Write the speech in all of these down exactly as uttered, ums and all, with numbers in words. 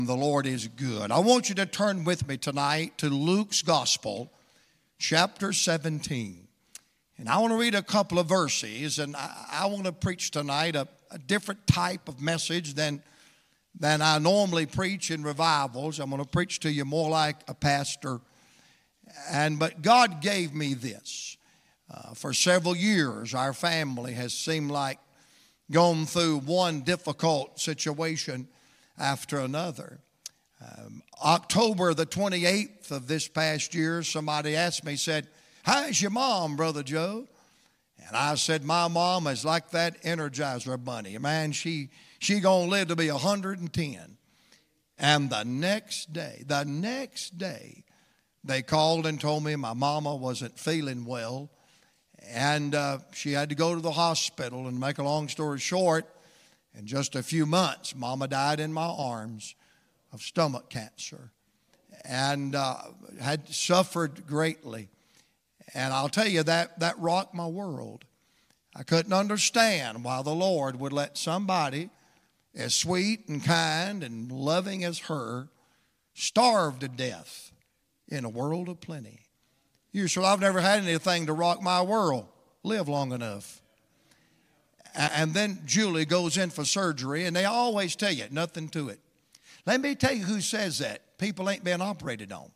The Lord is good. I want you to turn with me tonight to Luke's Gospel, chapter seventeen. And I want to read a couple of verses, and I, I want to preach tonight a, a different type of message than, than I normally preach in revivals. I'm going to preach to you more like a pastor. And but God gave me this. Uh, for several years, our family has seemed like gone through one difficult situation after another. Um, October the twenty-eighth of this past year, somebody asked me, said, "How's your mom, Brother Joe?" And I said, "My mom is like that Energizer bunny. Man, she she gonna live to be one hundred ten. And the next day, the next day, they called and told me my mama wasn't feeling well. And uh, she had to go to the hospital. And make a long story short, in just a few months, Mama died in my arms of stomach cancer and uh, had suffered greatly. And I'll tell you, that, that rocked my world. I couldn't understand why the Lord would let somebody as sweet and kind and loving as her starve to death in a world of plenty. You said, "I've never had anything to rock my world." Live long enough. And then Julie goes in for surgery, and they always tell you, nothing to it. Let me tell you who says that. People ain't been operated on.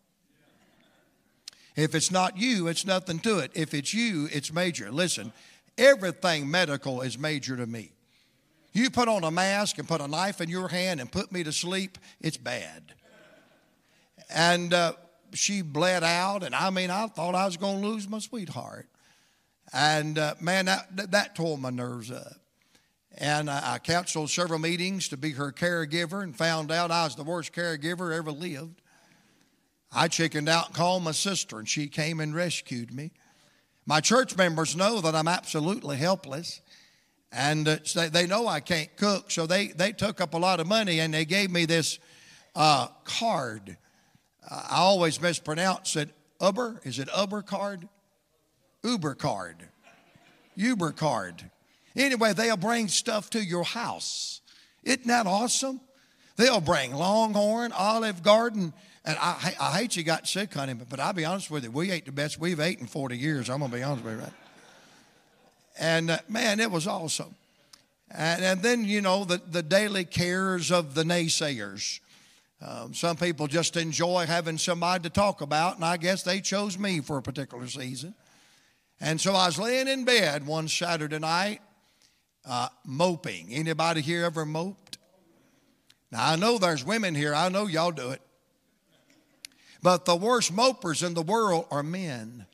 If it's not you, it's nothing to it. If it's you, it's major. Listen, everything medical is major to me. You put on a mask and put a knife in your hand and put me to sleep, it's bad. And uh, she bled out, and I mean, I thought I was going to lose my sweetheart. And, uh, man, that, that tore my nerves up. And I, I counseled several meetings to be her caregiver and found out I was the worst caregiver ever lived. I chickened out and called my sister, and she came and rescued me. My church members know that I'm absolutely helpless. And uh, so they know I can't cook, so they, they took up a lot of money, and they gave me this uh, card. Uh, I always mispronounce it. Uber? Is it Uber card? Uber card, Uber card. Anyway, they'll bring stuff to your house. Isn't that awesome? They'll bring Longhorn, Olive Garden. And I, I hate you got sick, honey, but I'll be honest with you. We ate the best we've ate in forty years. I'm going to be honest with you, right? And, uh, man, it was awesome. And, and then, you know, the, the daily cares of the naysayers. Um, some people just enjoy having somebody to talk about, and I guess they chose me for a particular season. And so I was laying in bed one Saturday night, uh, moping. Anybody here ever moped? Now, I know there's women here. I know y'all do it. But the worst mopers in the world are men.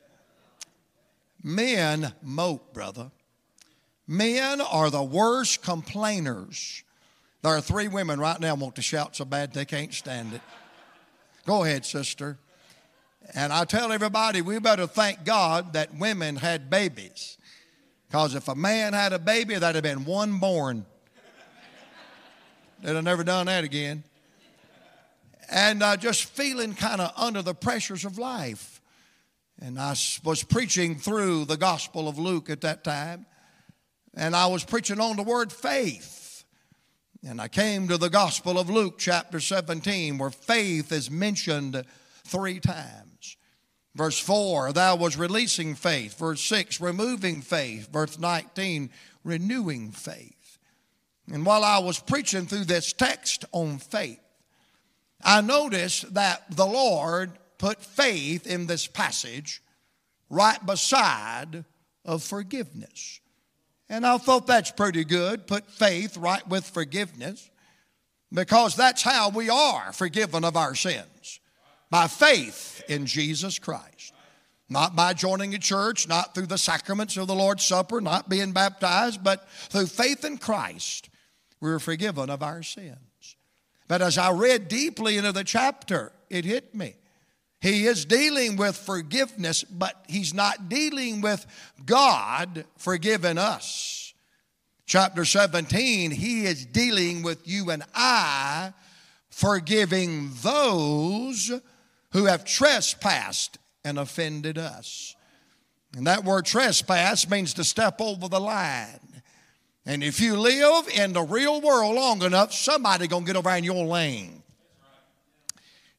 Men mope, brother. Men are the worst complainers. There are three women right now want to shout so bad they can't stand it. Go ahead, sister. And I tell everybody, we better thank God that women had babies. Because if a man had a baby, that'd have been one born. They'd have never done that again. And uh, just feeling kind of under the pressures of life. And I was preaching through the Gospel of Luke at that time. And I was preaching on the word faith. And I came to the Gospel of Luke, chapter seventeen, where faith is mentioned three times. Verse four, thou was releasing faith. Verse six, removing faith. Verse nineteen, renewing faith. And while I was preaching through this text on faith, I noticed that the Lord put faith in this passage right beside of forgiveness. And I thought that's pretty good, put faith right with forgiveness, because that's how we are forgiven of our sins. By faith in Jesus Christ. Not by joining a church, not through the sacraments of the Lord's Supper, not being baptized, but through faith in Christ, we are forgiven of our sins. But as I read deeply into the chapter, it hit me. He is dealing with forgiveness, but he's not dealing with God forgiving us. Chapter seventeen, he is dealing with you and I forgiving those who have trespassed and offended us. And that word trespass means to step over the line. And if you live in the real world long enough, somebody's going to get over in your lane.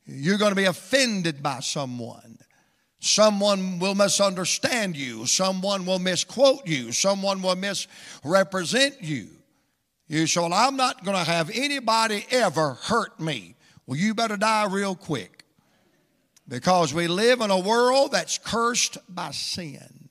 You're going to be offended by someone. Someone will misunderstand you. Someone will misquote you. Someone will misrepresent you. You say, well, I'm not going to have anybody ever hurt me. Well, you better die real quick. Because we live in a world that's cursed by sin.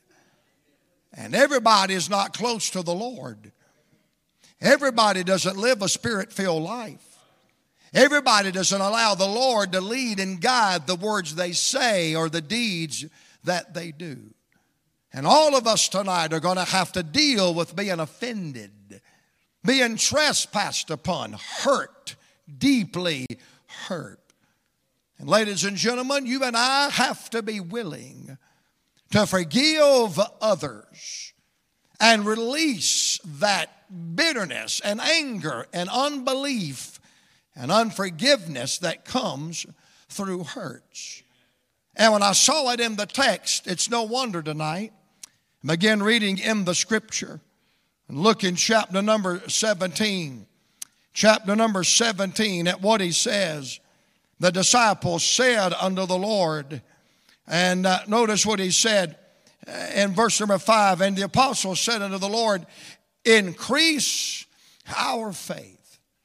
And everybody is not close to the Lord. Everybody doesn't live a spirit-filled life. Everybody doesn't allow the Lord to lead and guide the words they say or the deeds that they do. And all of us tonight are going to have to deal with being offended, being trespassed upon, hurt, deeply hurt. And ladies and gentlemen, you and I have to be willing to forgive others and release that bitterness and anger and unbelief and unforgiveness that comes through hurts. And when I saw it in the text, it's no wonder tonight. I began reading in the scripture and look in chapter number seventeen. Chapter number seventeen at what he says. The disciples said unto the Lord, and uh, notice what he said in verse number five. And the apostles said unto the Lord, increase our faith.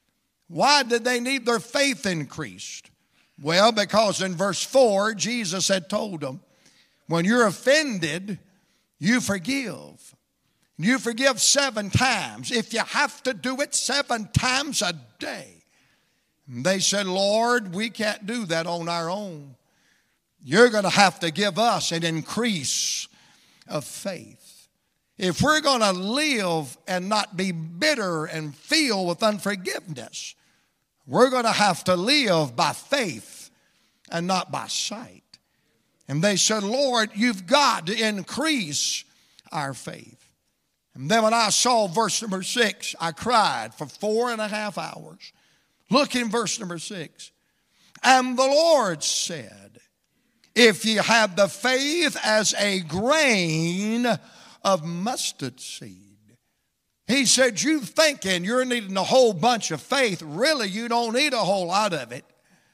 Why did they need their faith increased? Well, because in verse four, Jesus had told them, when you're offended, you forgive. You forgive seven times. If you have to do it seven times a day. And they said, Lord, we can't do that on our own. You're going to have to give us an increase of faith. If we're going to live and not be bitter and filled with unforgiveness, we're going to have to live by faith and not by sight. And they said, Lord, you've got to increase our faith. And then when I saw verse number six, I cried for four and a half hours. Look in verse number six. And the Lord said, if you have the faith as a grain of mustard seed. He said, you thinking you're needing a whole bunch of faith. Really, you don't need a whole lot of it.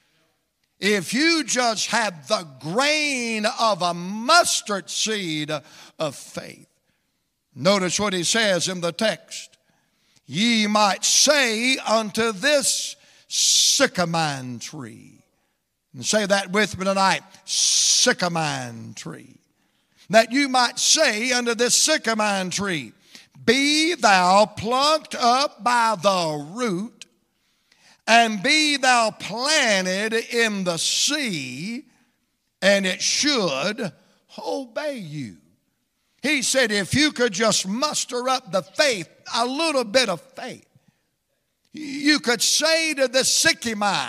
If you just have the grain of a mustard seed of faith. Notice what he says in the text. Ye might say unto this sycamore tree. And say that with me tonight. Sycamore tree. That you might say unto this sycamore tree, be thou plucked up by the root, and be thou planted in the sea, and it should obey you. He said, if you could just muster up the faith, a little bit of faith, you could say to the sycamore,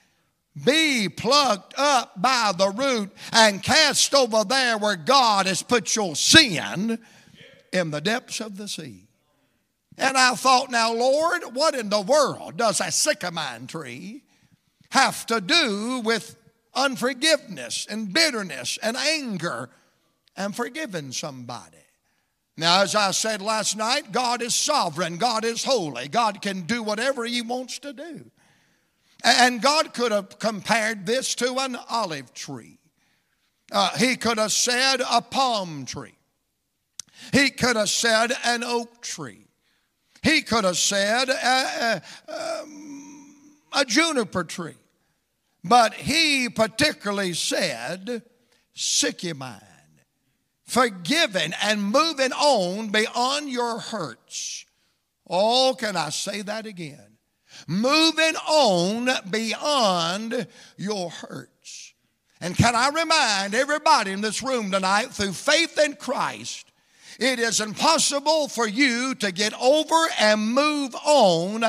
be plucked up by the root and cast over there where God has put your sin in the depths of the sea. And I thought, now, Lord, what in the world does a sycamore tree have to do with unforgiveness and bitterness and anger and forgiving somebody? Now, as I said last night, God is sovereign. God is holy. God can do whatever he wants to do. And God could have compared this to an olive tree. Uh, he could have said a palm tree. He could have said an oak tree. He could have said a, a, um, a juniper tree. But he particularly said sycamore. Forgiving and moving on beyond your hurts. Oh, can I say that again? Moving on beyond your hurts. And can I remind everybody in this room tonight, through faith in Christ, it is impossible for you to get over and move on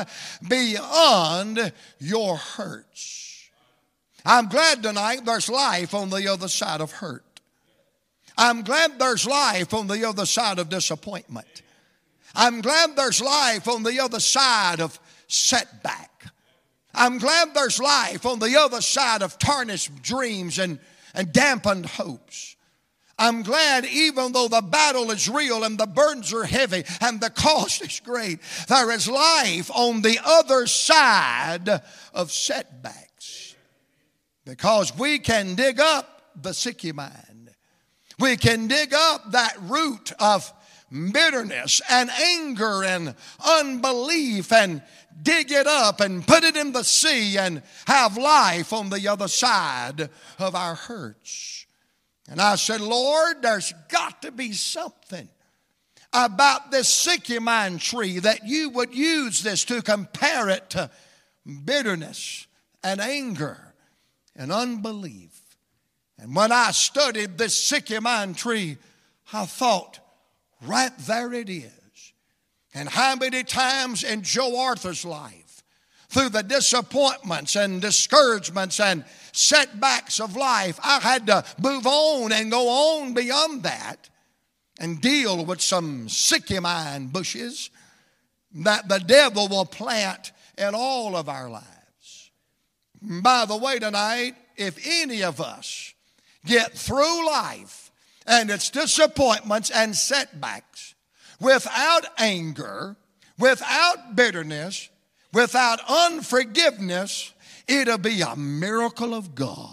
beyond your hurts. I'm glad tonight there's life on the other side of hurt. I'm glad there's life on the other side of disappointment. I'm glad there's life on the other side of setback. I'm glad there's life on the other side of tarnished dreams and, and dampened hopes. I'm glad even though the battle is real and the burdens are heavy and the cost is great, there is life on the other side of setbacks. Because we can dig up the sycamine. We can dig up that root of bitterness and anger and unbelief and dig it up and put it in the sea and have life on the other side of our hurts. And I said, Lord, there's got to be something about this sycamine tree that you would use this to compare it to bitterness and anger and unbelief. And when I studied this sycamine tree, I thought, right there it is. And how many times in Joe Arthur's life, through the disappointments and discouragements and setbacks of life, I had to move on and go on beyond that and deal with some sycamine bushes that the devil will plant in all of our lives. By the way, tonight, if any of us get through life and its disappointments and setbacks without anger, without bitterness, without unforgiveness, it'll be a miracle of God.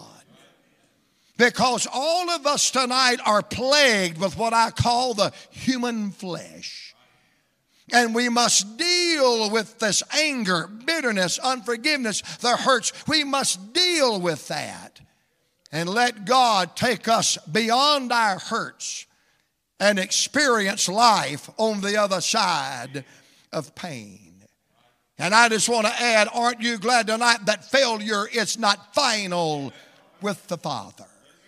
Because all of us tonight are plagued with what I call the human flesh. And we must deal with this anger, bitterness, unforgiveness, the hurts. We must deal with that and let God take us beyond our hurts and experience life on the other side of pain. And I just want to add, aren't you glad tonight that failure is not final with the Father?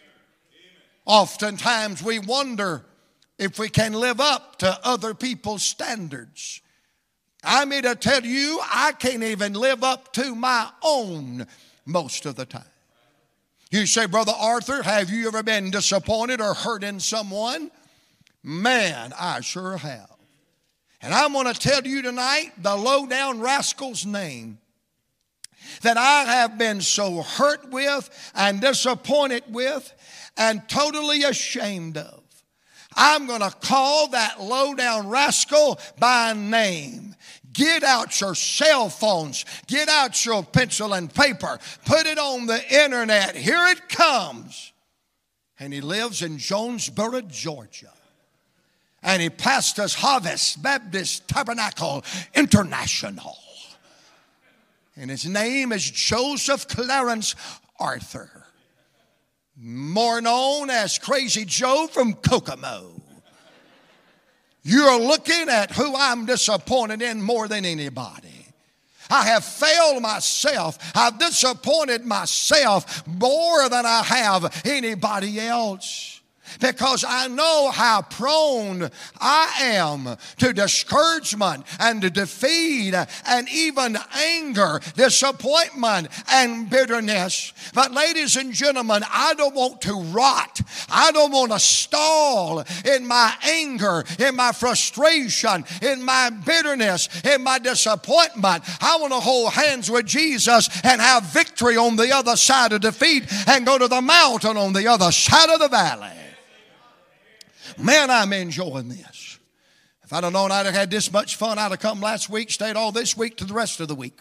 Oftentimes we wonder if we can live up to other people's standards. I mean to tell you, I can't even live up to my own most of the time. You say, Brother Arthur, have you ever been disappointed or hurt in someone? Man, I sure have. And I'm going to tell you tonight the low-down rascal's name that I have been so hurt with and disappointed with and totally ashamed of. I'm going to call that low-down rascal by name. Get out your cell phones. Get out your pencil and paper. Put it on the internet. Here it comes. And he lives in Jonesboro, Georgia. And he pastors Harvest Baptist Tabernacle International. And his name is Joseph Clarence Arthur, more known as Crazy Joe from Kokomo. You're looking at who I'm disappointed in more than anybody. I have failed myself. I've disappointed myself more than I have anybody else. Because I know how prone I am to discouragement and to defeat and even anger, disappointment and bitterness. But ladies and gentlemen, I don't want to rot. I don't want to stall in my anger, in my frustration, in my bitterness, in my disappointment. I want to hold hands with Jesus and have victory on the other side of defeat and go to the mountain on the other side of the valley. Man, I'm enjoying this. If I'd have known I'd have had this much fun, I'd have come last week, stayed all this week to the rest of the week.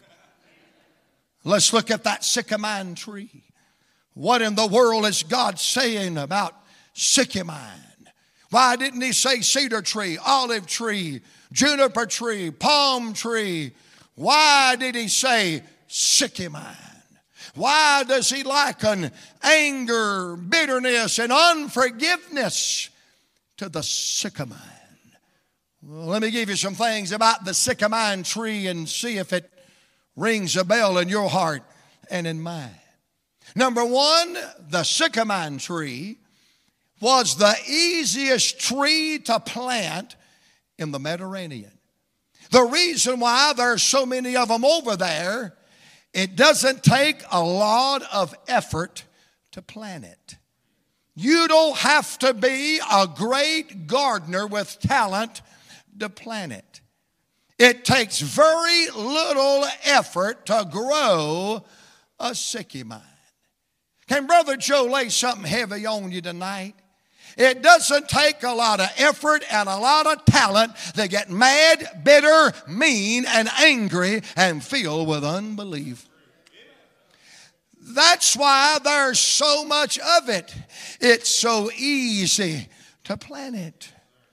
Let's look at that sycamine tree. What in the world is God saying about sycamine? Why didn't he say cedar tree, olive tree, juniper tree, palm tree? Why did he say sycamine? Why does he liken anger, bitterness, and unforgiveness to the sycamine? Well, let me give you some things about the sycamine tree and see if it rings a bell in your heart and in mine. Number one, the sycamine tree was the easiest tree to plant in the Mediterranean. The reason why there's so many of them over there, it doesn't take a lot of effort to plant it. You don't have to be a great gardener with talent to plant it. It takes very little effort to grow a sycamine. Can Brother Joe lay something heavy on you tonight? It doesn't take a lot of effort and a lot of talent to get mad, bitter, mean, and angry and filled with unbelief. That's why there's so much of it. It's so easy to plant it.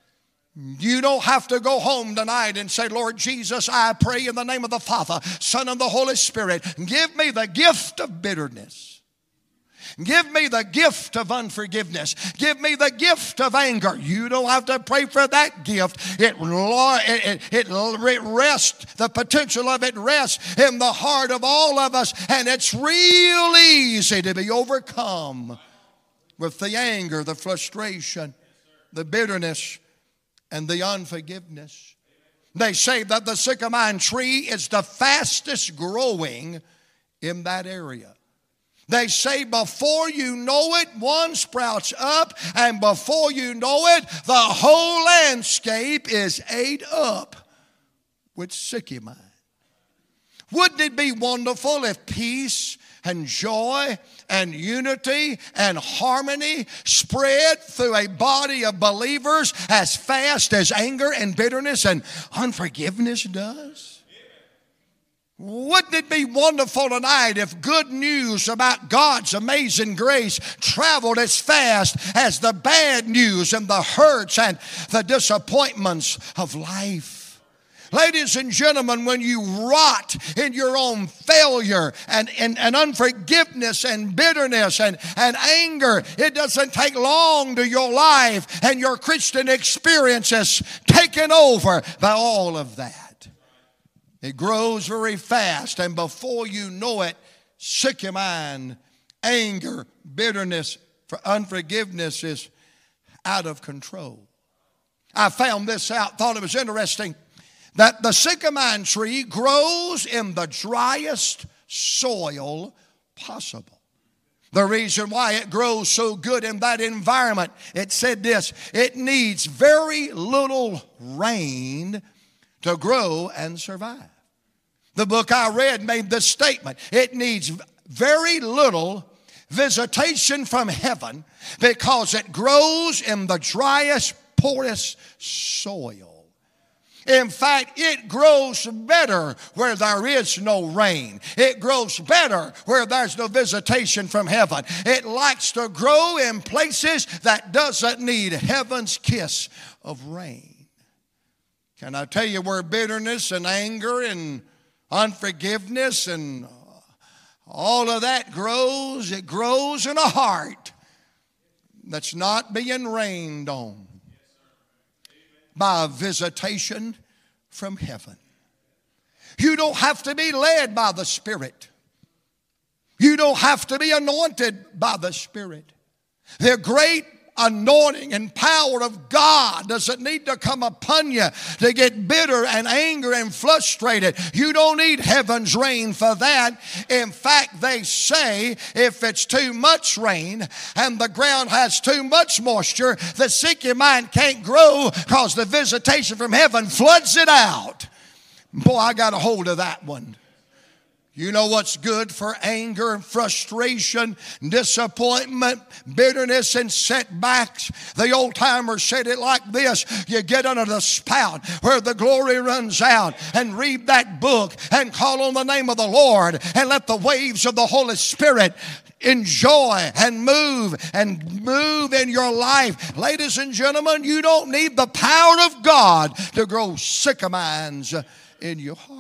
You don't have to go home tonight and say, Lord Jesus, I pray in the name of the Father, Son, and the Holy Spirit, give me the gift of bitterness. Give me the gift of unforgiveness. Give me the gift of anger. You don't have to pray for that gift. It, it, it, it rests, the potential of it rests in the heart of all of us. And it's real easy to be overcome with the anger, the frustration, the bitterness, and the unforgiveness. They say that the sycamore tree is the fastest growing in that area. They say before you know it, one sprouts up, and before you know it, the whole landscape is ate up with sycamore. Wouldn't it be wonderful if peace and joy and unity and harmony spread through a body of believers as fast as anger and bitterness and unforgiveness does? Wouldn't it be wonderful tonight if good news about God's amazing grace traveled as fast as the bad news and the hurts and the disappointments of life? Ladies and gentlemen, when you rot in your own failure and, and, and unforgiveness and bitterness and, and anger, it doesn't take long to your life and your Christian experience is taken over by all of that. It grows very fast, and before you know it, sycamore, anger, bitterness, unforgiveness is out of control. I found this out, thought it was interesting, that the sycamore tree grows in the driest soil possible. The reason why it grows so good in that environment, it said this, it needs very little rain to grow and survive. The book I read made this statement. It needs very little visitation from heaven because it grows in the driest, poorest soil. In fact, it grows better where there is no rain. It grows better where there's no visitation from heaven. It likes to grow in places that doesn't need heaven's kiss of rain. Can I tell you where bitterness and anger and unforgiveness and all of that grows? It grows in a heart that's not being rained on by a visitation from heaven. You don't have to be led by the Spirit. You don't have to be anointed by the Spirit. The great anointing and power of God doesn't need to come upon you to get bitter and angry and frustrated. You don't need heaven's rain for that. In fact, they say if it's too much rain and the ground has too much moisture, the sycamore can't grow because the visitation from heaven floods it out. Boy, I got a hold of that one. You know what's good for anger and frustration, disappointment, bitterness, and setbacks? The old timers said it like this. You get under the spout where the glory runs out and read that book and call on the name of the Lord and let the waves of the Holy Spirit enjoy and move and move in your life. Ladies and gentlemen, you don't need the power of God to grow sycamores in your heart.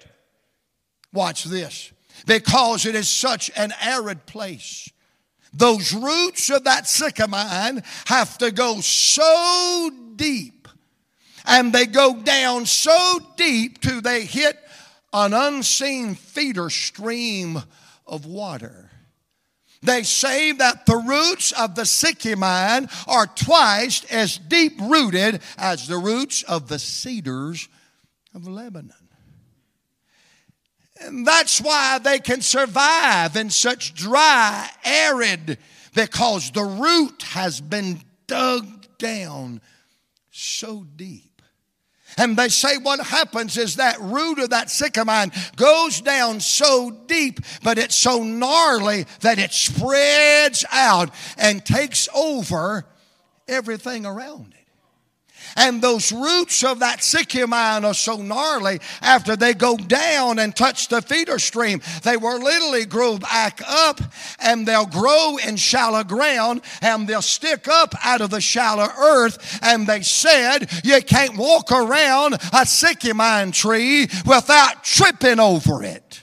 Watch this. Because it is such an arid place, those roots of that sycamore have to go so deep, and they go down so deep till they hit an unseen feeder stream of water. They say that the roots of the sycamore are twice as deep rooted as the roots of the cedars of Lebanon. And that's why they can survive in such dry, arid, because the root has been dug down so deep. And they say what happens is that root of that sycamore goes down so deep, but it's so gnarly that it spreads out and takes over everything around it. And those roots of that sycamine are so gnarly, after they go down and touch the feeder stream, they will literally grow back up, and they'll grow in shallow ground, and they'll stick up out of the shallow earth. And they said you can't walk around a sycamine tree without tripping over it.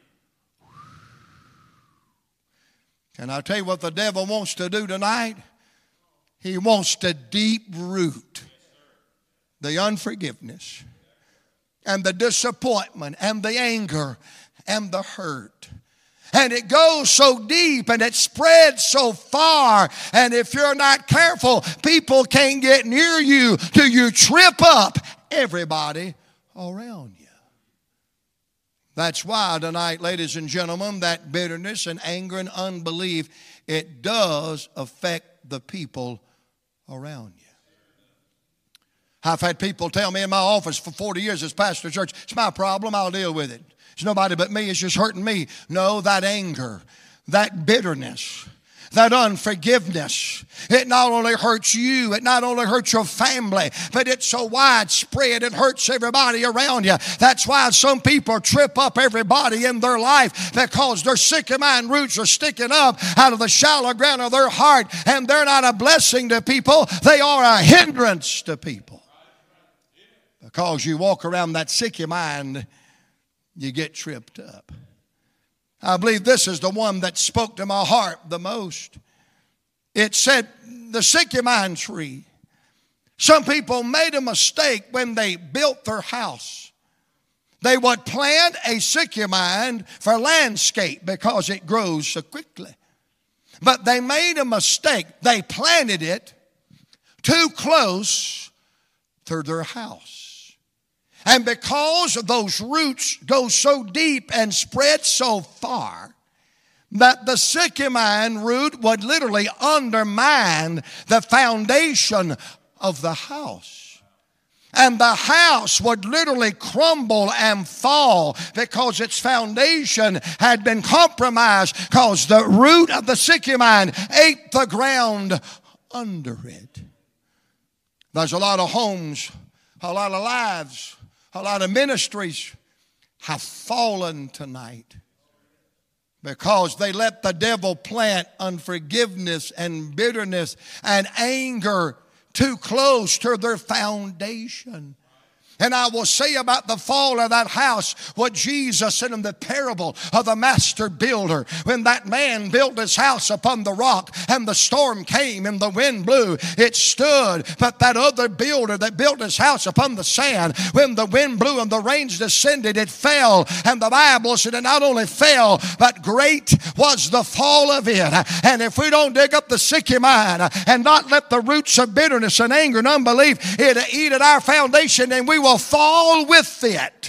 Can I tell you what the devil wants to do tonight? He wants to deep root the unforgiveness and the disappointment and the anger and the hurt. And it goes so deep and it spreads so far. And if you're not careful, people can't get near you till you trip up everybody around you. That's why tonight, ladies and gentlemen, that bitterness and anger and unbelief, it does affect the people around you. I've had people tell me in my office for forty years as pastor of church, it's my problem, I'll deal with it. It's nobody but me, it's just hurting me. No, that anger, that bitterness, that unforgiveness, it not only hurts you, it not only hurts your family, but it's so widespread, it hurts everybody around you. That's why some people trip up everybody in their life, because their sycamine roots are sticking up out of the shallow ground of their heart, and they're not a blessing to people, they are a hindrance to people. Because you walk around that sycamine, you get tripped up. I believe this is the one that spoke to my heart the most. It said, the sycamine tree. Some people made a mistake when they built their house. They would plant a sycamine for landscape because it grows so quickly. But they made a mistake. They planted it too close to their house. And because those roots go so deep and spread so far, that the sycamine root would literally undermine the foundation of the house. And the house would literally crumble and fall because its foundation had been compromised, because the root of the sycamine ate the ground under it. There's a lot of homes, a lot of lives, a lot of ministries have fallen tonight because they let the devil plant unforgiveness and bitterness and anger too close to their foundation. And I will say about the fall of that house what Jesus said in the parable of the master builder. When that man built his house upon the rock and the storm came and the wind blew, it stood. But that other builder that built his house upon the sand, when the wind blew and the rains descended, it fell. And the Bible said it not only fell, but great was the fall of it. And if we don't dig up the sycamine and not let the roots of bitterness and anger and unbelief it eat at our foundation, and we will will fall with it.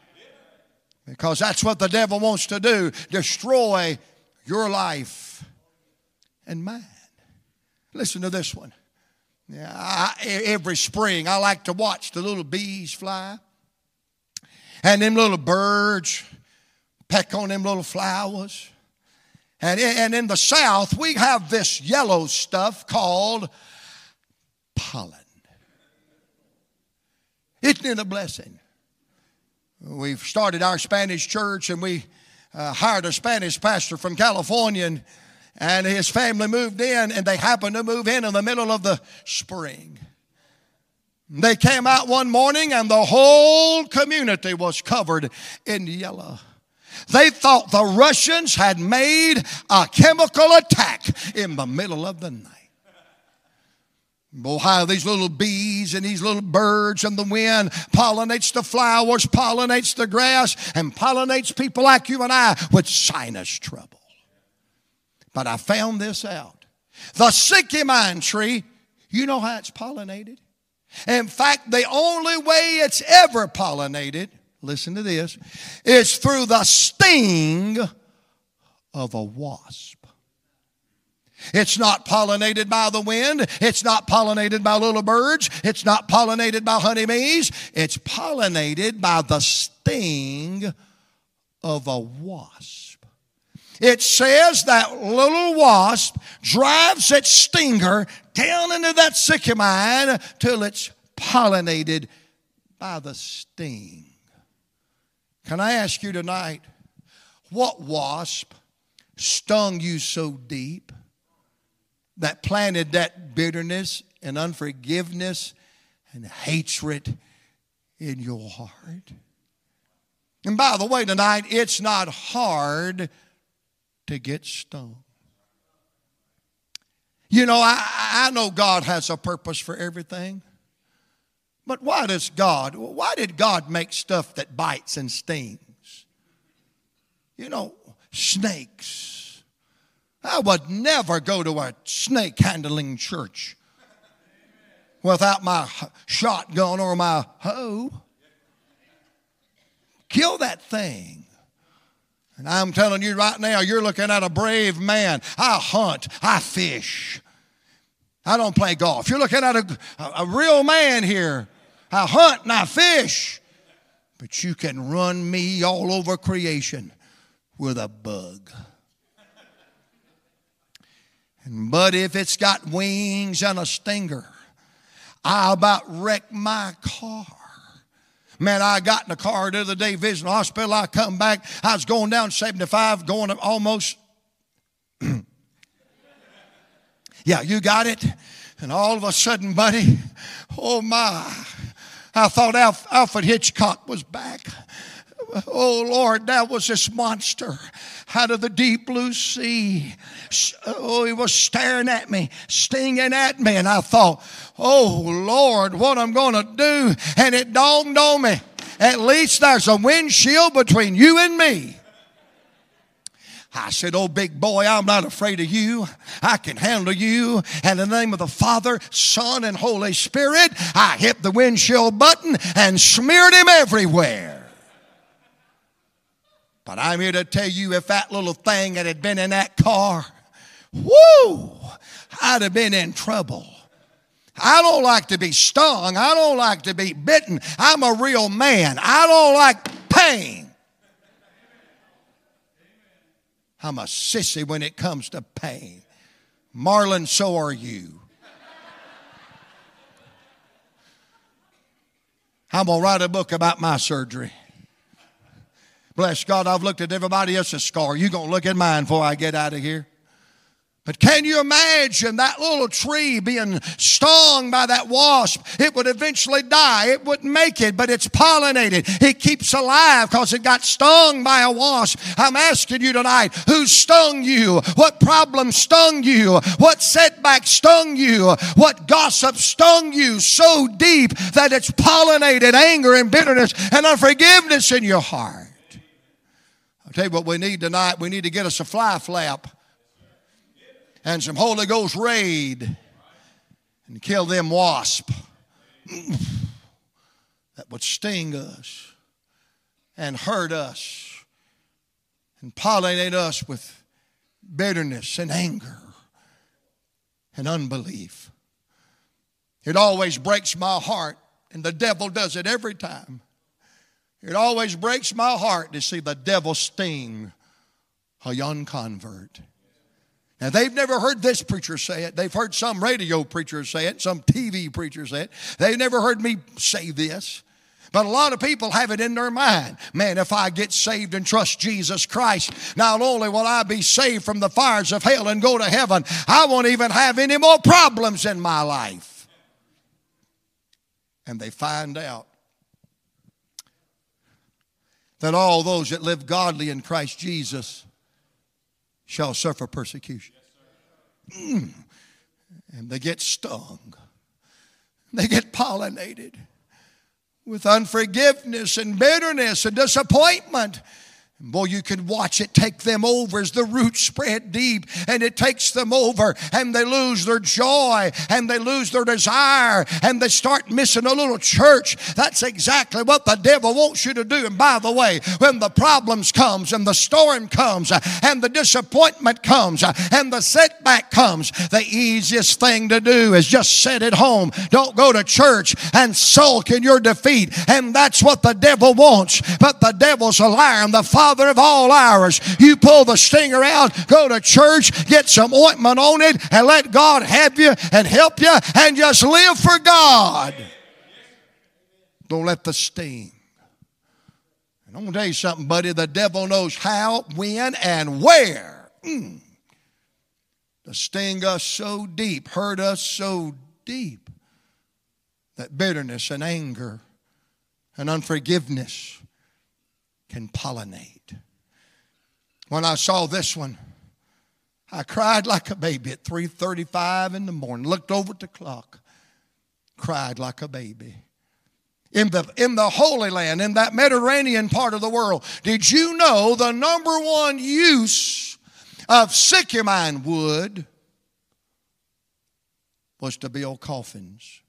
Because that's what the devil wants to do, destroy your life and mine. Listen to this one. Yeah, I, every spring I like to watch the little bees fly, and them little birds peck on them little flowers. And, and in the South we have this yellow stuff called pollen. Isn't it a blessing? We've started our Spanish church, and we uh, hired a Spanish pastor from California, and, and his family moved in, and they happened to move in in the middle of the spring. They came out one morning, and the whole community was covered in yellow. They thought the Russians had made a chemical attack in the middle of the night. Oh, how these little bees and these little birds and the wind pollinates the flowers, pollinates the grass, and pollinates people like you and I with sinus trouble. But I found this out. The sycamine tree, you know how it's pollinated? In fact, the only way it's ever pollinated, listen to this, is through the sting of a wasp. It's not pollinated by the wind. It's not pollinated by little birds. It's not pollinated by honeybees. It's pollinated by the sting of a wasp. It says that little wasp drives its stinger down into that sycamine till it's pollinated by the sting. Can I ask you tonight, what wasp stung you so deep that planted that bitterness and unforgiveness and hatred in your heart? And by the way, tonight, it's not hard to get stung. You know, I, I know God has a purpose for everything. But why does God, why did God make stuff that bites and stings? You know, snakes. I would never go to a snake handling church without my shotgun or my hoe. Kill that thing. And I'm telling you right now, you're looking at a brave man. I hunt. I fish. I don't play golf. You're looking at a, a, a real man here. I hunt and I fish. But you can run me all over creation with a bug. And but if it's got wings and a stinger, I about wrecked my car. Man, I got in the car the other day visiting the hospital. I come back. I was going down seventy-five, going almost. Yeah, you got it. And all of a sudden, buddy, oh my, I thought Alf, Alfred Hitchcock was back. Oh, Lord, that was this monster out of the deep blue sea. Oh, he was staring at me, stinging at me. And I thought, oh, Lord, what I'm going to do. And it dawned on me, at least there's a windshield between you and me. I said, oh, big boy, I'm not afraid of you. I can handle you. And in the name of the Father, Son, and Holy Spirit, I hit the windshield button and smeared him everywhere. But I'm here to tell you, if that little thing that had been in that car, whoo, I'd have been in trouble. I don't like to be stung. I don't like to be bitten. I'm a real man. I don't like pain. I'm a sissy when it comes to pain. Marlon, so are you. I'm going to write a book about my surgery. Bless God, I've looked at everybody else's scar. You're going to look at mine before I get out of here. But can you imagine that little tree being stung by that wasp? It would eventually die. It wouldn't make it, but it's pollinated. It keeps alive because it got stung by a wasp. I'm asking you tonight, who stung you? What problem stung you? What setback stung you? What gossip stung you so deep that it's pollinated anger and bitterness and unforgiveness in your heart? I'll tell you what we need tonight. We need to get us a fly flap and some Holy Ghost raid and kill them wasp that would sting us and hurt us and pollinate us with bitterness and anger and unbelief. It always breaks my heart, and the devil does it every time. It always breaks my heart to see the devil sting a young convert. Now, they've never heard this preacher say it. They've heard some radio preacher say it, some T V preacher say it. They've never heard me say this. But a lot of people have it in their mind. Man, if I get saved and trust Jesus Christ, not only will I be saved from the fires of hell and go to heaven, I won't even have any more problems in my life. And they find out that all those that live godly in Christ Jesus shall suffer persecution. Mm. And they get stung. They get pollinated with unforgiveness and bitterness and disappointment. Boy, you can watch it take them over as the roots spread deep, and it takes them over, and they lose their joy, and they lose their desire, and they start missing a little church. That's exactly what the devil wants you to do. And by the way, when the problems comes, and the storm comes, and the disappointment comes, and the setback comes, the easiest thing to do is just sit at home. Don't go to church and sulk in your defeat. And that's what the devil wants. But the devil's a liar, and the Father of all hours. You pull the stinger out, go to church, get some ointment on it, and let God have you and help you, and just live for God. Don't let the sting. And I'm going to tell you something, buddy. The devil knows how, when, and where mm, to sting us so deep, hurt us so deep, that bitterness and anger and unforgiveness can pollinate. When I saw this one, I cried like a baby at three thirty-five in the morning. Looked over at the clock. Cried like a baby. In the, in the Holy Land, in that Mediterranean part of the world, did you know the number one use of sycamine wood was to build coffins?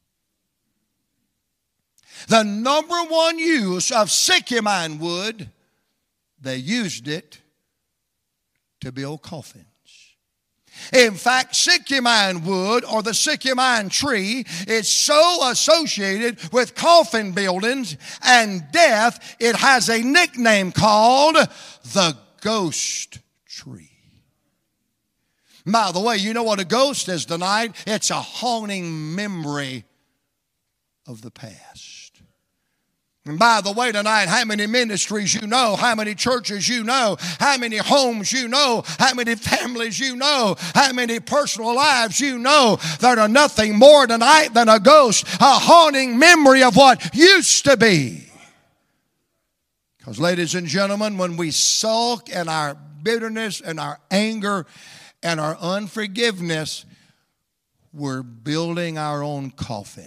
The number one use of sycamine wood, they used it to build coffins. In fact, sycamine wood, or the sycamine tree, is so associated with coffin buildings and death, it has a nickname called the ghost tree. By the way, you know what a ghost is tonight? It's a haunting memory of the past. And by the way, tonight, how many ministries you know, how many churches you know, how many homes you know, how many families you know, how many personal lives you know that are nothing more tonight than a ghost, a haunting memory of what used to be. Because, ladies and gentlemen, when we sulk in our bitterness and our anger and our unforgiveness, we're building our own coffin.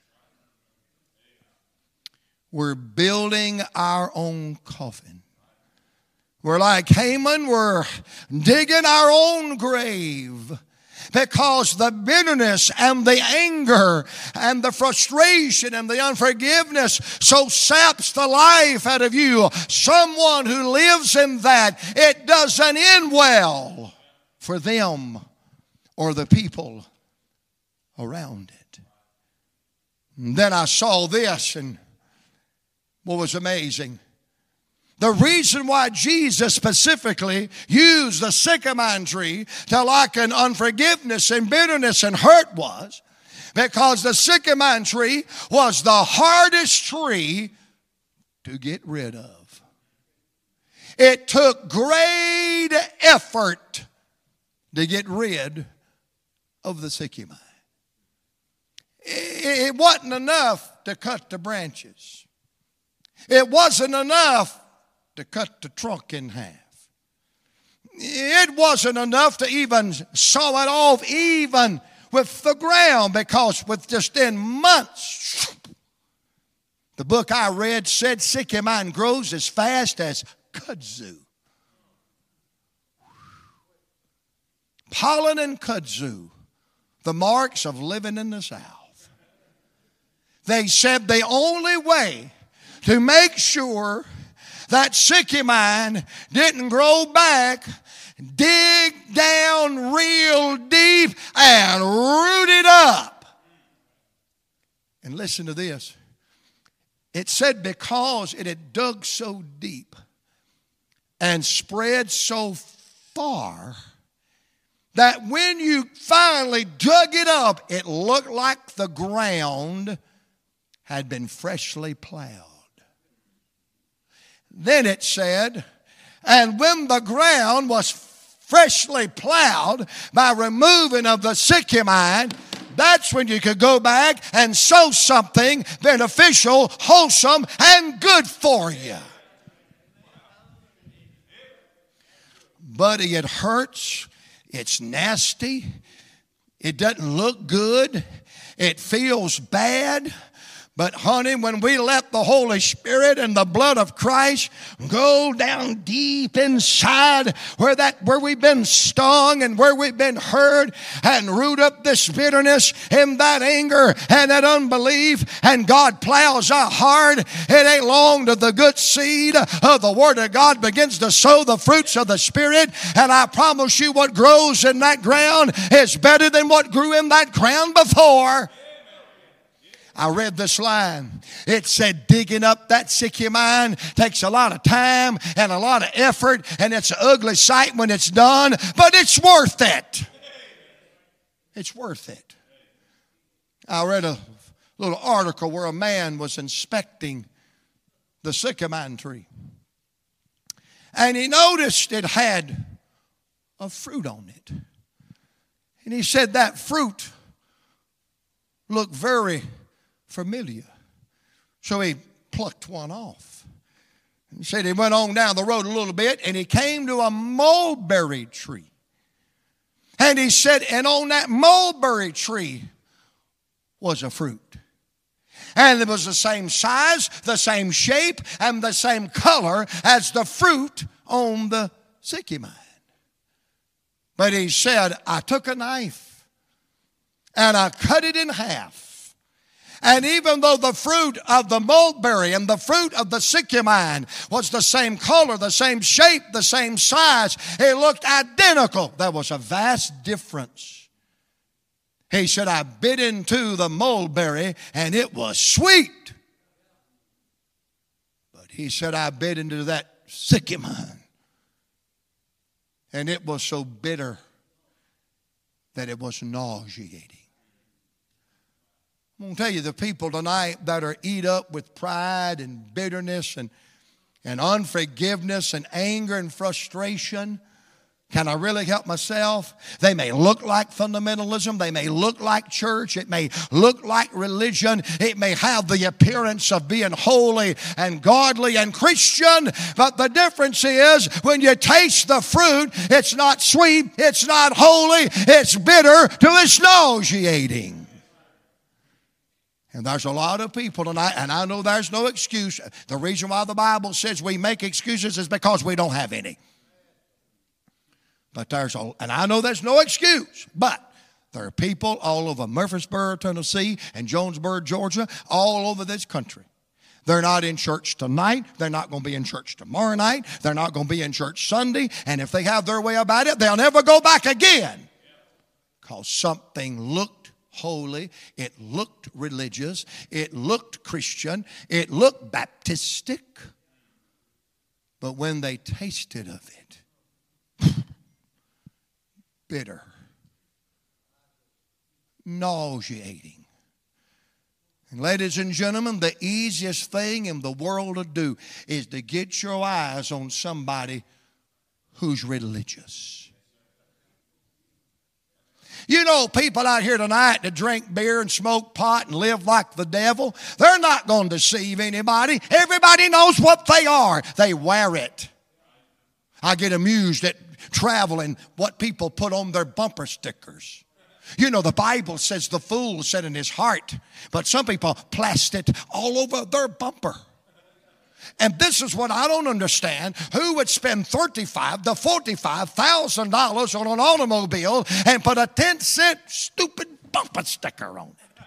We're building our own coffin. We're like Haman, we're digging our own grave because the bitterness and the anger and the frustration and the unforgiveness so saps the life out of you. Someone who lives in that, it doesn't end well for them or the people around it. And then I saw this, and what was amazing, the reason why Jesus specifically used the sycamine tree to liken unforgiveness and bitterness and hurt was because the sycamine tree was the hardest tree to get rid of. It took great effort to get rid of the sycamine. It wasn't enough to cut the branches. It wasn't enough to cut the trunk in half. It wasn't enough to even saw it off even with the ground, because with just in months, the book I read said sycamine grows as fast as kudzu. Pollen and kudzu, the marks of living in the South. They said the only way to make sure that sycamine didn't grow back, dig down real deep and root it up. And listen to this. It said because it had dug so deep and spread so far that when you finally dug it up, it looked like the ground had been freshly plowed. Then it said, and when the ground was freshly plowed by removing of the sycamine, that's when you could go back and sow something beneficial, wholesome, and good for you. Buddy, it hurts. It's nasty. It doesn't look good. It feels bad. But honey, when we let the Holy Spirit and the blood of Christ go down deep inside where that where we've been stung and where we've been hurt, and root up this bitterness and that anger and that unbelief, and God plows our heart, it ain't long till the good seed of the Word of God begins to sow the fruits of the Spirit. And I promise you, what grows in that ground is better than what grew in that ground before. I read this line. It said digging up that sycamine takes a lot of time and a lot of effort, and it's an ugly sight when it's done, but it's worth it. It's worth it. I read a little article where a man was inspecting the sycamore tree. And he noticed it had a fruit on it. And he said that fruit looked very familiar. So he plucked one off. He said he went on down the road a little bit and he came to a mulberry tree. And he said, and on that mulberry tree was a fruit. And it was the same size, the same shape, and the same color as the fruit on the sycamore. But he said, I took a knife and I cut it in half. And even though the fruit of the mulberry and the fruit of the sycamore was the same color, the same shape, the same size, it looked identical. There was a vast difference. He said, I bit into the mulberry and it was sweet. But he said, I bit into that sycamore and it was so bitter that it was nauseating. I'm going to tell you, the people tonight that are eat up with pride and bitterness and, and unforgiveness and anger and frustration. Can I really help myself? They may look like fundamentalism. They may look like church. It may look like religion. It may have the appearance of being holy and godly and Christian. But the difference is when you taste the fruit, it's not sweet, it's not holy, it's bitter to it's nauseating. And there's a lot of people tonight, and I know there's no excuse. The reason why the Bible says we make excuses is because we don't have any. But there's a, and I know there's no excuse, but there are people all over Murfreesboro, Tennessee, and Jonesboro, Georgia, all over this country. They're not in church tonight. They're not going to be in church tomorrow night. They're not going to be in church Sunday. And if they have their way about it, they'll never go back again. Because something looked holy. It looked religious. It looked Christian. It looked Baptistic. But when they tasted of it, bitter, nauseating. And ladies and gentlemen, the easiest thing in the world to do is to get your eyes on somebody who's religious. You know, people out here tonight that drink beer and smoke pot and live like the devil, they're not going to deceive anybody. Everybody knows what they are. They wear it. I get amused at traveling what people put on their bumper stickers. You know, the Bible says the fool said in his heart, but some people plastered it all over their bumper. And this is what I don't understand. Who would spend thirty-five to forty-five thousand dollars on an automobile and put a ten cent stupid bumper sticker on it?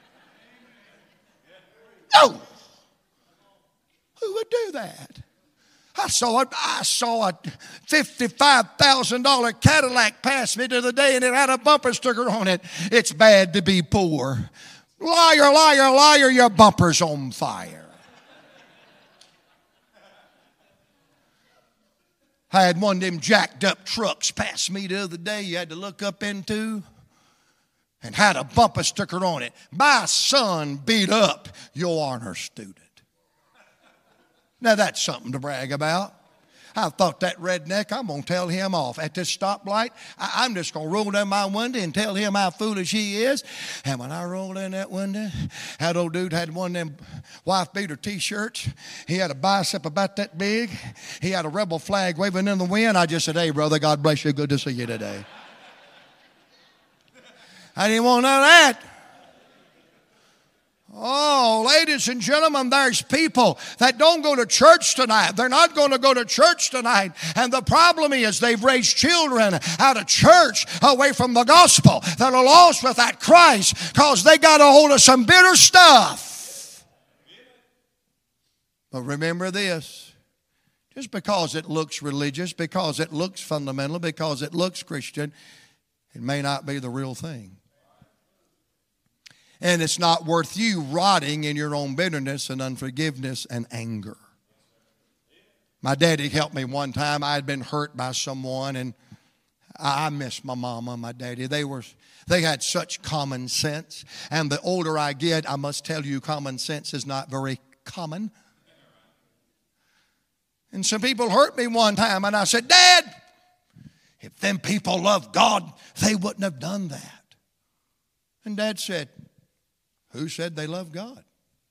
No. Who would do that? I saw it. I saw a fifty-five thousand dollars Cadillac pass me the other day, and it had a bumper sticker on it. It's bad to be poor. Liar, liar, liar! Your bumper's on fire. I had one of them jacked up trucks pass me the other day. You had to look up into, and had a bumper sticker on it. My son beat up your honor student. Now, that's something to brag about. I thought that redneck, I'm going to tell him off. At this stoplight, I, I'm just going to roll down my window and tell him how foolish he is. And when I rolled in that window, that old dude had one of them wife beater T-shirts. He had a bicep about that big. He had a rebel flag waving in the wind. I just said, hey, brother, God bless you. Good to see you today. I didn't want none of that. Oh, ladies and gentlemen, there's people that don't go to church tonight. They're not going to go to church tonight. And the problem is they've raised children out of church, away from the gospel, that are lost without Christ because they got a hold of some bitter stuff. But remember this. Just because it looks religious, because it looks fundamental, because it looks Christian, it may not be the real thing. And it's not worth you rotting in your own bitterness and unforgiveness and anger. My daddy helped me one time. I had been hurt by someone, and I miss my mama and my daddy. They were, they had such common sense. And the older I get, I must tell you, common sense is not very common. And some people hurt me one time, and I said, Dad, if them people loved God, they wouldn't have done that. And Dad said, who said they love God?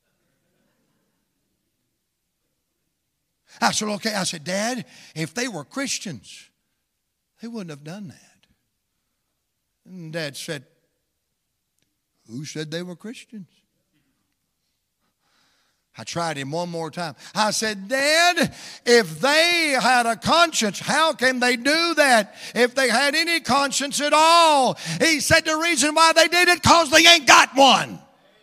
I said, okay. I said, Dad, if they were Christians, they wouldn't have done that. And Dad said, who said they were Christians? I tried him one more time. I said, Dad, if they had a conscience, how can they do that? If they had any conscience at all. He said the reason why they did it, because they ain't got one.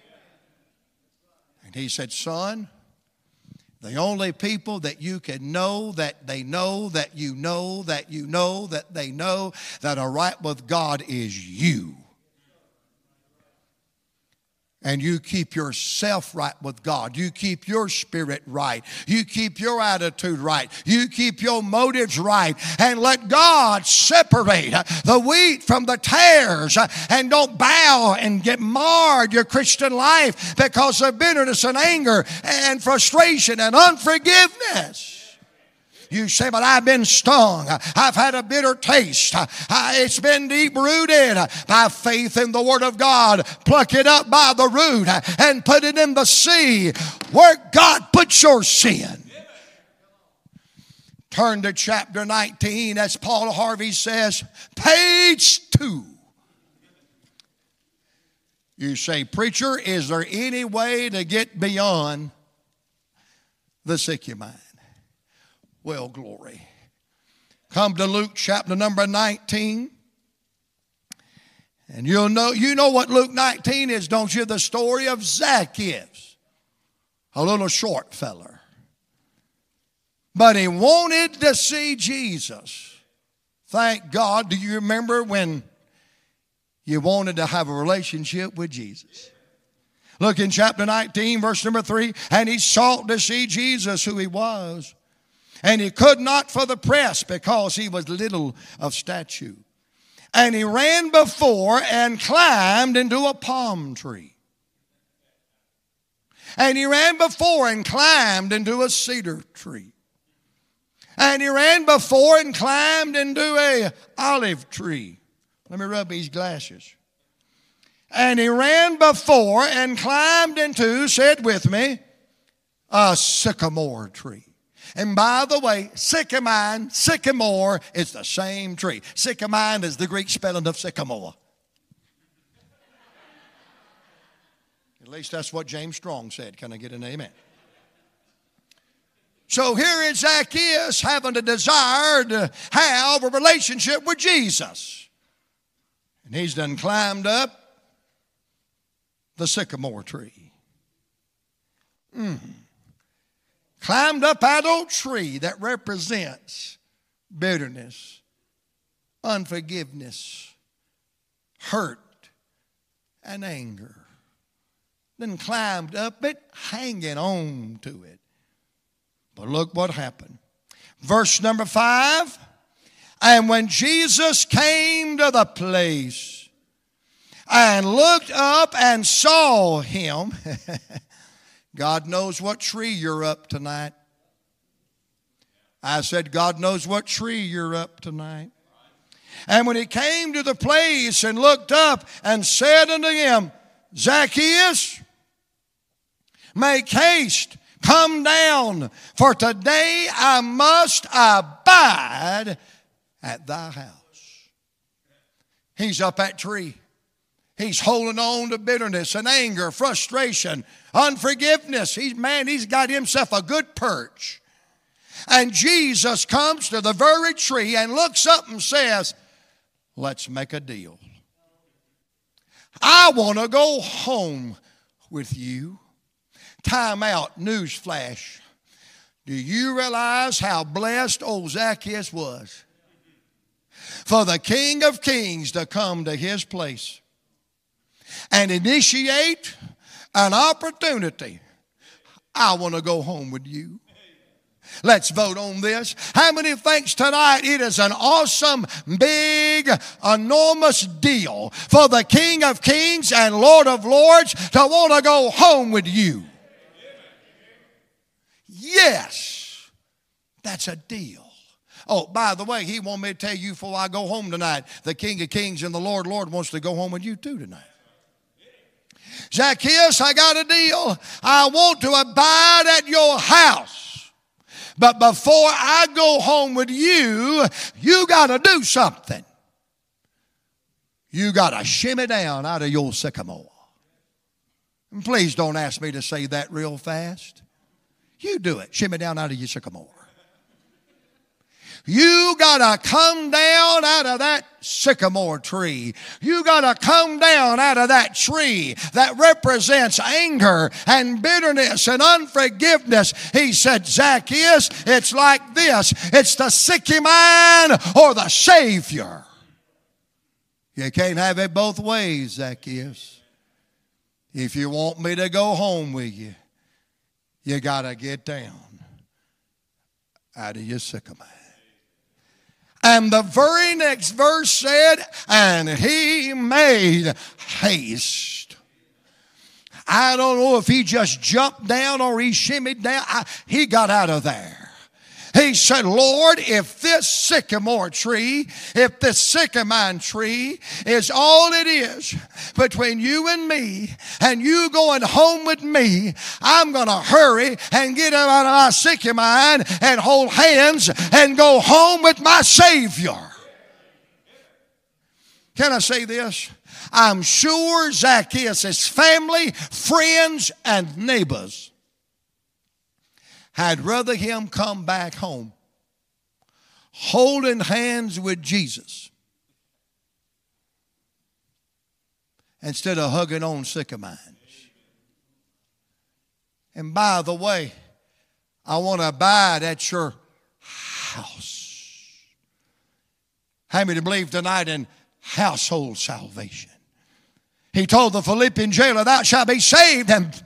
And he said, son, the only people that you can know that they know that you know that you know that they know that are right with God is you. And you keep yourself right with God. You keep your spirit right. You keep your attitude right. You keep your motives right. And let God separate the wheat from the tares. And don't bow and get marred your Christian life because of bitterness and anger and frustration and unforgiveness. You say, but I've been stung. I've had a bitter taste. It's been deep rooted by faith in the Word of God. Pluck it up by the root and put it in the sea where God puts your sin. Turn to chapter nineteen, as Paul Harvey says, page two. You say, preacher, is there any way to get beyond the Sycamine? Well, glory. Come to Luke chapter number nineteen. And you'll know, you know what Luke nineteen is, don't you? The story of Zacchaeus, a little short feller. But he wanted to see Jesus. Thank God. Do you remember when you wanted to have a relationship with Jesus? Look in chapter nineteen, verse number three. And he sought to see Jesus, who he was. And he could not for the press, because he was little of stature. And he ran before and climbed into a palm tree. And he ran before and climbed into a cedar tree. And he ran before and climbed into a olive tree. Let me rub these glasses. And he ran before and climbed into, say it with me, a sycamore tree. And by the way, sycamine, sycamore is the same tree. Sycamine is the Greek spelling of sycamore. At least that's what James Strong said. Can I get an amen? So here is Zacchaeus having a desire to have a relationship with Jesus. And he's done climbed up the sycamore tree. Mm. Climbed up that old tree that represents bitterness, unforgiveness, hurt, and anger. Then climbed up it, hanging on to it. But look what happened. Verse number five. And when Jesus came to the place and looked up and saw him, God knows what tree you're up tonight. I said, God knows what tree you're up tonight. And when he came to the place and looked up and said unto him, Zacchaeus, make haste, come down, for today I must abide at thy house. He's up that tree. He's holding on to bitterness and anger, frustration, unforgiveness. He's, man, he's got himself a good perch. And Jesus comes to the very tree and looks up and says, let's make a deal. I want to go home with you. Time out, news flash. Do you realize how blessed old Zacchaeus was for the King of Kings to come to his place and initiate an opportunity? I want to go home with you. Let's vote on this. How many thinks tonight it is an awesome, big, enormous deal for the King of Kings and Lord of Lords to want to go home with you? Yes, that's a deal. Oh, by the way, he wanted me to tell you before I go home tonight, the King of Kings and the Lord, Lord wants to go home with you too tonight. Zacchaeus, I got a deal. I want to abide at your house. But before I go home with you, you got to do something. You got to shimmy down out of your sycamore. And please don't ask me to say that real fast. You do it. Shimmy down out of your sycamore. You got to come down out of that sycamore tree. You got to come down out of that tree that represents anger and bitterness and unforgiveness. He said, Zacchaeus, it's like this. It's the sycamore or the Savior. You can't have it both ways, Zacchaeus. If you want me to go home with you, you got to get down out of your sycamore. And the very next verse said, and he made haste. I don't know if he just jumped down or he shimmied down. I, he got out of there. He said, Lord, if this sycamore tree, if this sycamore tree is all it is between you and me and you going home with me, I'm going to hurry and get out of my sycamore and hold hands and go home with my Savior. Can I say this? I'm sure Zacchaeus' family, friends, and neighbors had rather him come back home holding hands with Jesus instead of hugging on sycamores. And by the way, I want to abide at your house. How many believe tonight in household salvation? He told the Philippian jailer, thou shalt be saved and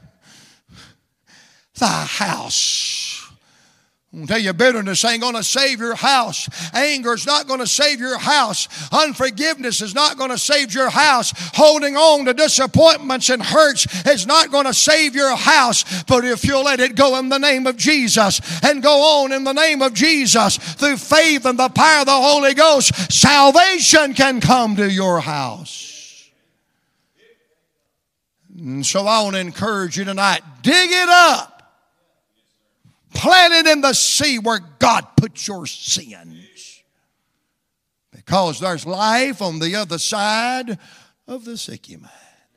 thy house. I'm going to tell you, bitterness ain't going to save your house. Anger is not going to save your house. Unforgiveness is not going to save your house. Holding on to disappointments and hurts is not going to save your house. But if you'll let it go in the name of Jesus and go on in the name of Jesus through faith and the power of the Holy Ghost, salvation can come to your house. And so I want to encourage you tonight, dig it up. Plant it in the sea where God put your sins. Because there's life on the other side of the sycamore.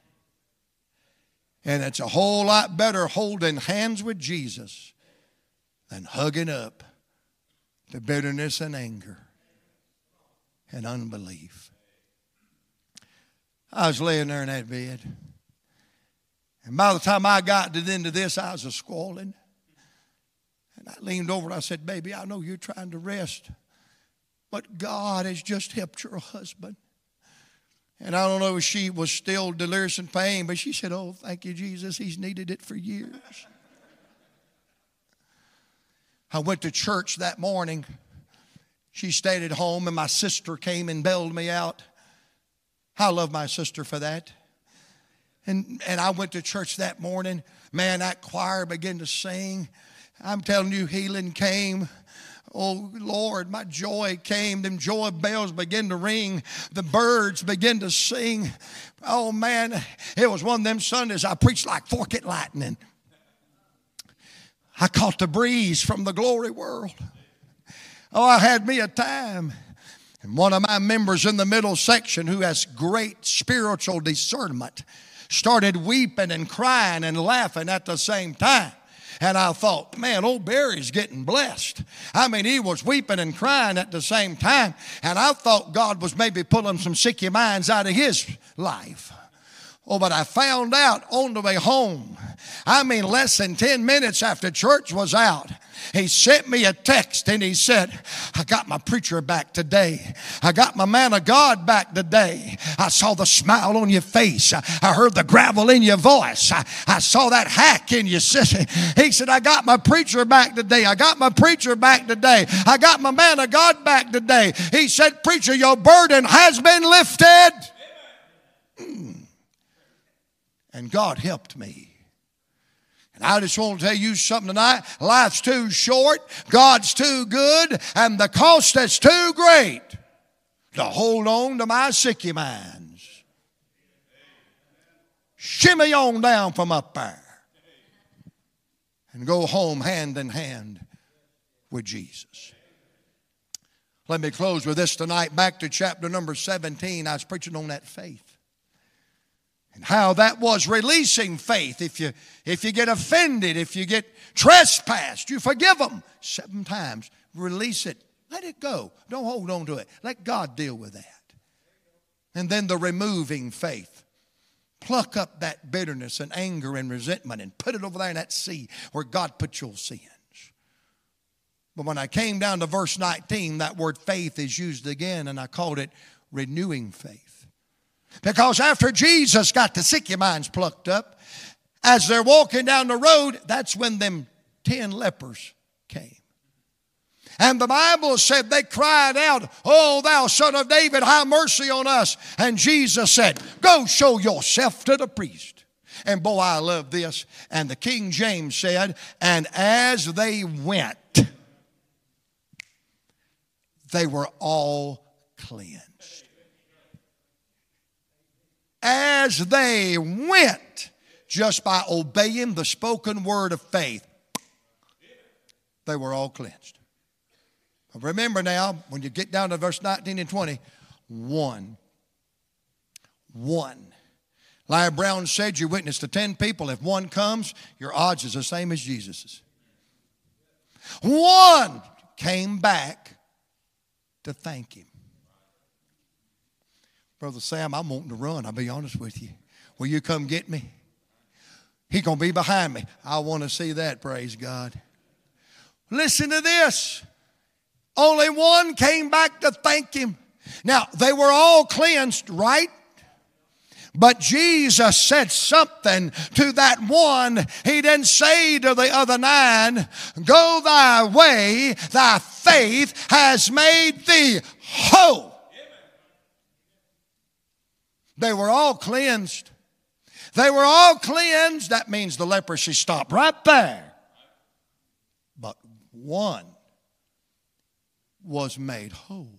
And it's a whole lot better holding hands with Jesus than hugging up to bitterness and anger and unbelief. I was laying there in that bed. And by the time I got into this, I was a squalling. And I leaned over and I said, baby, I know you're trying to rest, but God has just helped your husband. And I don't know if she was still delirious in pain, but she said, oh, thank you, Jesus. He's needed it for years. I went to church that morning. She stayed at home, and my sister came and bailed me out. I love my sister for that. And, and I went to church that morning. Man, that choir began to sing. I'm telling you, healing came. Oh, Lord, my joy came. Them joy bells began to ring. The birds began to sing. Oh, man, it was one of them Sundays I preached like forked lightning. I caught the breeze from the glory world. Oh, I had me a time. And one of my members in the middle section who has great spiritual discernment started weeping and crying and laughing at the same time. And I thought, man, old Barry's getting blessed. I mean, he was weeping and crying at the same time. And I thought God was maybe pulling some sicky minds out of his life. Oh, but I found out on the way home, I mean, less than ten minutes after church was out, he sent me a text and he said, I got my preacher back today. I got my man of God back today. I saw the smile on your face. I, I heard the gravel in your voice. I, I saw that hack in your sister. He said, I got my preacher back today. I got my preacher back today. I got my man of God back today. He said, preacher, your burden has been lifted. Mm. And God helped me. And I just want to tell you something tonight. Life's too short, God's too good, and the cost is too great to hold on to my sicky minds. Shimmy on down from up there and go home hand in hand with Jesus. Let me close with this tonight. Back to chapter number seventeen. I was preaching on that faith. And how that was releasing faith. If you, if you get offended, if you get trespassed, you forgive them seven times. Release it. Let it go. Don't hold on to it. Let God deal with that. And then the removing faith. Pluck up that bitterness and anger and resentment and put it over there in that sea where God put your sins. But when I came down to verse nineteen, that word faith is used again, and I called it renewing faith. Because after Jesus got the sicky minds plucked up, as they're walking down the road, that's when them ten lepers came. And the Bible said they cried out, "Oh, thou son of David, have mercy on us." And Jesus said, "Go show yourself to the priest." And boy, I love this. And the King James said, and as they went, they were all cleansed. As they went, just by obeying the spoken word of faith, they were all cleansed. Remember now, when you get down to verse nineteen and twenty, one. One. Larry Brown said you witness to ten people. If one comes, your odds is the same as Jesus's. One came back to thank him. Brother Sam, I'm wanting to run, I'll be honest with you. Will you come get me? He's going to be behind me. I want to see that, praise God. Listen to this. Only one came back to thank him. Now, they were all cleansed, right? But Jesus said something to that one. He didn't say to the other nine, "Go thy way, thy faith has made thee whole." They were all cleansed. They were all cleansed. That means the leprosy stopped right there. But one was made whole.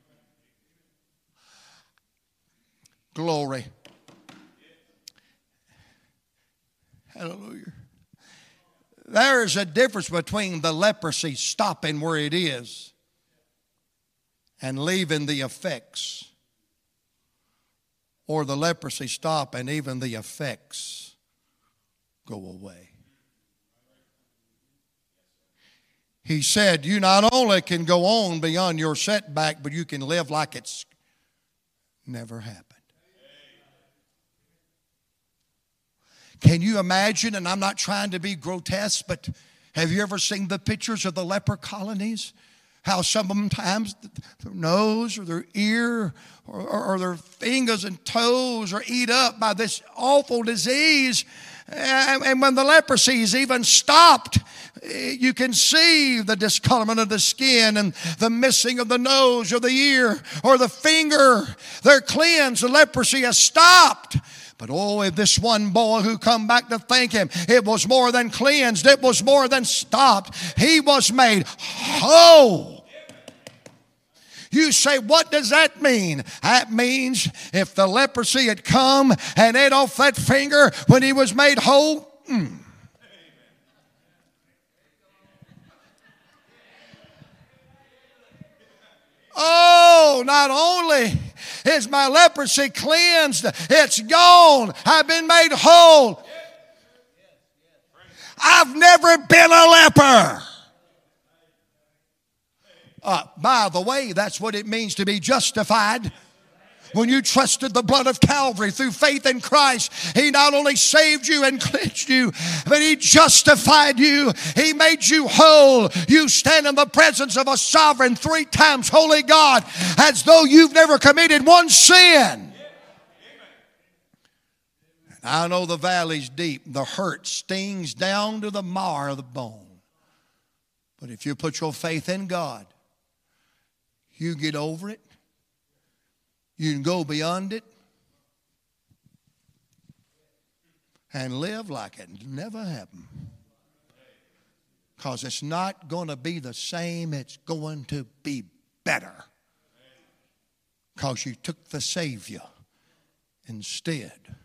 Glory. Hallelujah. There is a difference between the leprosy stopping where it is and leaving the effects, or the leprosy stop and even the effects go away. He said, you not only can go on beyond your setback, but you can live like it's never happened. Can you imagine, and I'm not trying to be grotesque, but have you ever seen the pictures of the leper colonies? How sometimes their nose or their ear or, or, or their fingers and toes are eat up by this awful disease. And, and when the leprosy is even stopped, you can see the discolorment of the skin and the missing of the nose or the ear or the finger. They're cleansed. The leprosy has stopped. But oh, if this one boy who come back to thank him, it was more than cleansed. It was more than stopped. He was made whole. You say, what does that mean? That means if the leprosy had come and ate off that finger when he was made whole, mm. Oh, not only is my leprosy cleansed, it's gone. I've been made whole. I've never been a leper. Uh, by the way, that's what it means to be justified. When you trusted the blood of Calvary through faith in Christ, He not only saved you and cleansed you, but He justified you. He made you whole. You stand in the presence of a sovereign, three times holy God as though you've never committed one sin. And I know the valley's deep. The hurt stings down to the marrow of the bone. But if you put your faith in God, you get over it. You can go beyond it and live like it never happened. Because it's not going to be the same. It's going to be better. Because you took the Savior instead